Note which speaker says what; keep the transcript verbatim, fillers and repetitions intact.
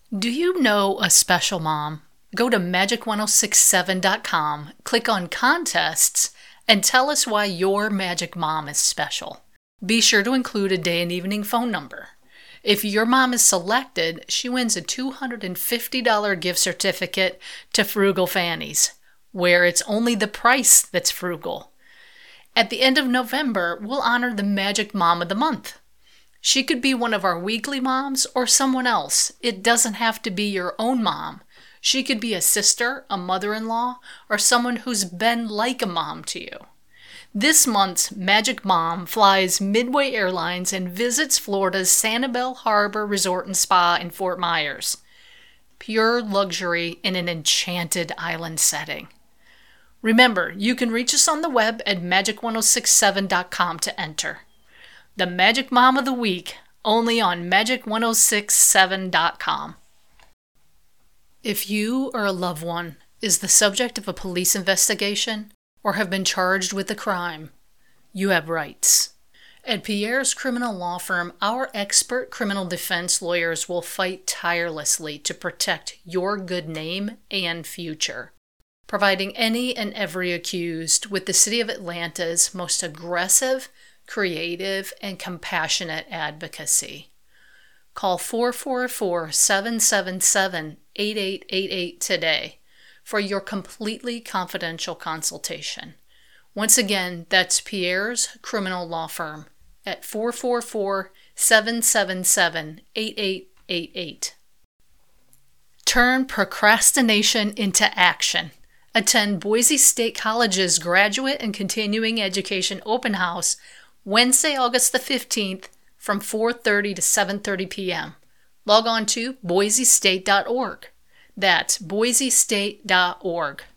Speaker 1: Do you know a special mom? Go to magic ten sixty-seven dot com, click on Contests, and tell us why your magic mom is special. Be sure to include a day and evening phone number. If your mom is selected, she wins a two hundred fifty dollars gift certificate to Frugal Fannies, where it's only the price that's frugal. At the end of November, we'll honor the Magic Mom of the Month. She could be one of our weekly moms or someone else. It doesn't have to be your own mom. She could be a sister, a mother-in-law, or someone who's been like a mom to you. This month's Magic Mom flies Midway Airlines and visits Florida's Sanibel Harbor Resort and Spa in Fort Myers. Pure luxury in an enchanted island setting. Remember, you can reach us on the web at magic ten sixty-seven dot com to enter. The Magic Mom of the Week, only on magic ten sixty-seven dot com. If you or a loved one is the subject of a police investigation or have been charged with a crime, you have rights. At Pierre's Criminal Law Firm, our expert criminal defense lawyers will fight tirelessly to protect your good name and future, providing any and every accused with the City of Atlanta's most aggressive, creative, and compassionate advocacy. Call four four four, seven seven seven, eight eight eight eight today for your completely confidential consultation. Once again, that's Pierre's Criminal Law Firm at four four four, seven seven seven, eight eight eight eight. Turn procrastination into action. Attend Boise State College's Graduate and Continuing Education Open House Wednesday, August the fifteenth from four thirty to seven thirty p.m. Log on to boise state dot org. That's boise state dot org.